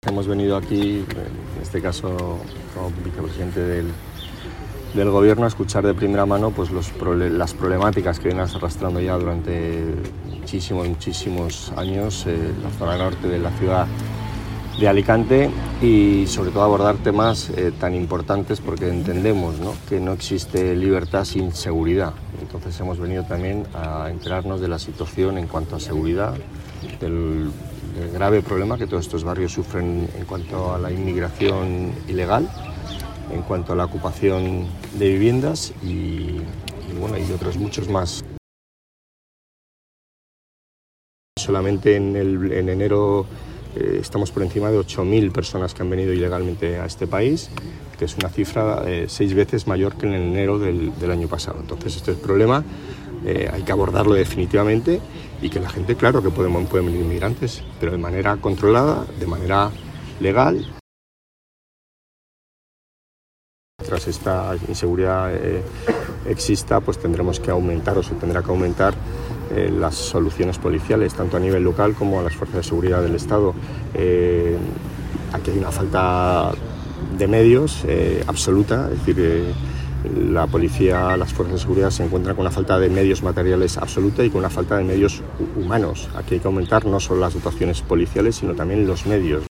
Hemos venido aquí, en este caso como vicepresidente del Gobierno, a escuchar de primera mano pues, las problemáticas que vienen arrastrando ya durante muchísimos años la zona norte de la ciudad de Alicante y sobre todo abordar temas tan importantes porque entendemos, ¿no?, que no existe libertad sin seguridad. Entonces hemos venido también a enterarnos de la situación en cuanto a seguridad, del grave problema que todos estos barrios sufren en cuanto a la inmigración ilegal, en cuanto a la ocupación de viviendas y otros muchos más. Solamente en enero estamos por encima de 8.000 personas que han venido ilegalmente a este país, que es una cifra 6 veces mayor que en enero del año pasado. Entonces este problema hay que abordarlo definitivamente y que la gente, claro que pueden venir inmigrantes, pero de manera controlada, de manera legal. Tras esta inseguridad exista, pues tendremos que aumentar o se tendrá que aumentar las soluciones policiales, tanto a nivel local como a las fuerzas de seguridad del Estado. Aquí hay una falta de medios absoluta, es decir, la policía, las fuerzas de seguridad se encuentran con una falta de medios materiales absoluta y con una falta de medios humanos. Aquí hay que aumentar no solo las dotaciones policiales, sino también los medios.